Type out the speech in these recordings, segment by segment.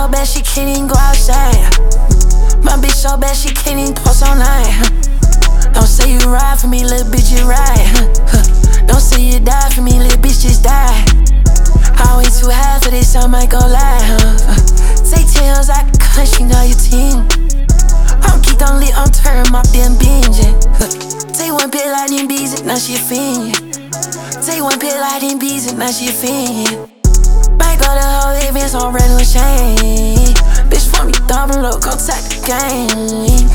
so bad she can't even go outside. My bitch so bad she can't even post online. Don't say you ride for me, little bitch, you ride. Don't say you die for me, little bitch, just die. I way too high for this, I might go lie. Say tails, I cut, she know your team. I'm keep on lit, I'm turn up, then binging. Take one pill out in bees, now she a fiend. Take one pill out in bees, now she a fiend. Might go the whole events on red with chain. Bitch, for me, double low, go take the game.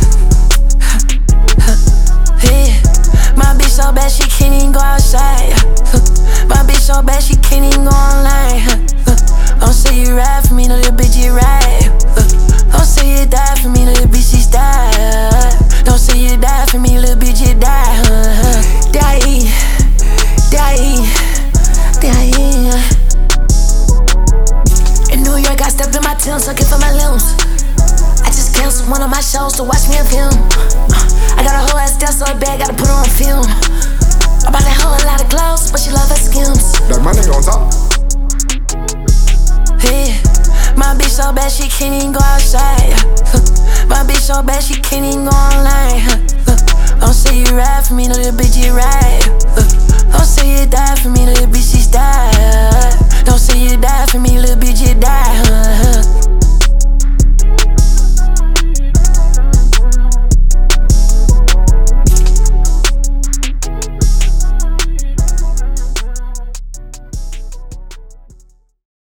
Yeah. My bitch so bad she can't even go outside. My bitch so bad she can't even go online. Don't say you ride for me, no little bitch, you ride. Don't say you die for me, little bitch, she's die. Don't say you die for me, little bitch, you die. Die, die, die. In New York, I stepped in my Tim's, looking for my limbs. I just canceled one of my shows to watch me a film. I got a whole ass dance so bad, gotta put her on film. About that whole lot of clothes, but she love her skims. That my nigga on top. Yeah. My bitch so bad she can't even go outside. My bitch so bad she can't even go online. Don't say you ride for me, no little bitch, you ride. Don't say you die for me, no little bitch,